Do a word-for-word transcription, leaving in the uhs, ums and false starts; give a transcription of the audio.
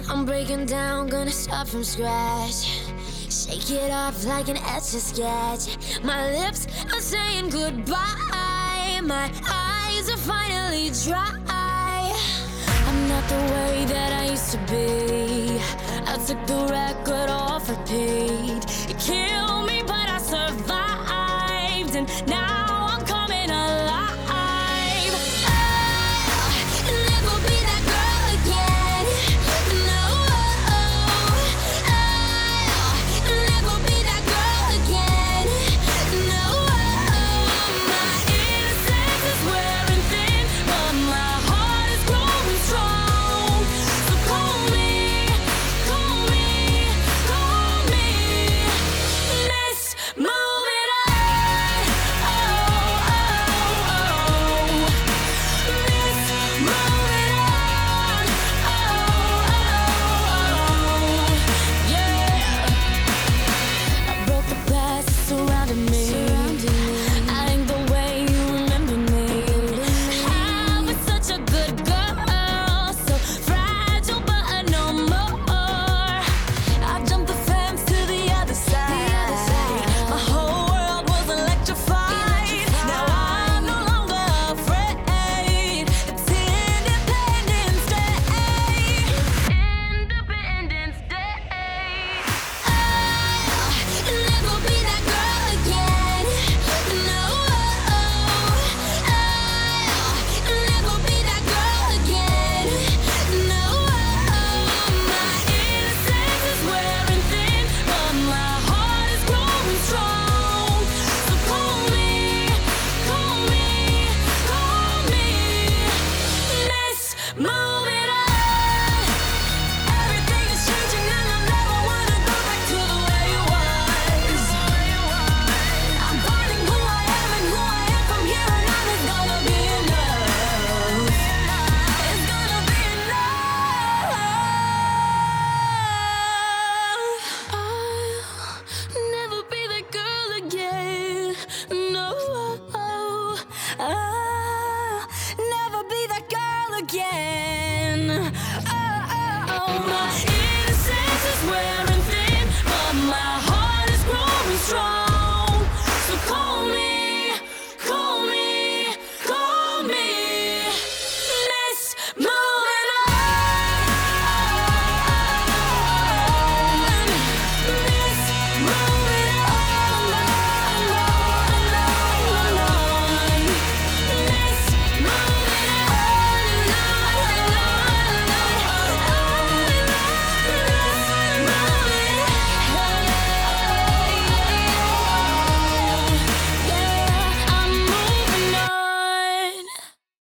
I'm breaking down, gonna start from scratch. Shake it off like an etch-a-sketch. My lips are saying goodbye. My eyes are finally dry. I'm not the way that I used to be. I took the record off repeat. It killed me, but I survived, and now I'm coming alive. I'll never be that girl again. No, I'll never be that girl again. No, my innocence is wearing thin, but my heart is growing strong. So call me, call me, call me Miss Moving On. Oh, oh, oh, Miss Moving On. Oh, oh, oh, yeah. I broke the glass that surrounded me. I ain't the way you remember me. I was such a good girl, so fragile, but no more. I jumped the fence to the other side. My whole world was electrified. Now I'm no longer afraid. It's Independence Day. Independence Day. I'll never be that girl again. No, I'll never be that girl again. No, my innocence is wearing thin, but my heart is growing strong. So call me, call me, call me Miss Moving On. Everything is changing and I never wanna go back to the way it was. I'm finding who I am and who I am from here on out is gonna be enough. It's gonna be enough. I'll never be that girl again. No, I'll never be that girl again. Oh, oh, oh, my innocence is wearing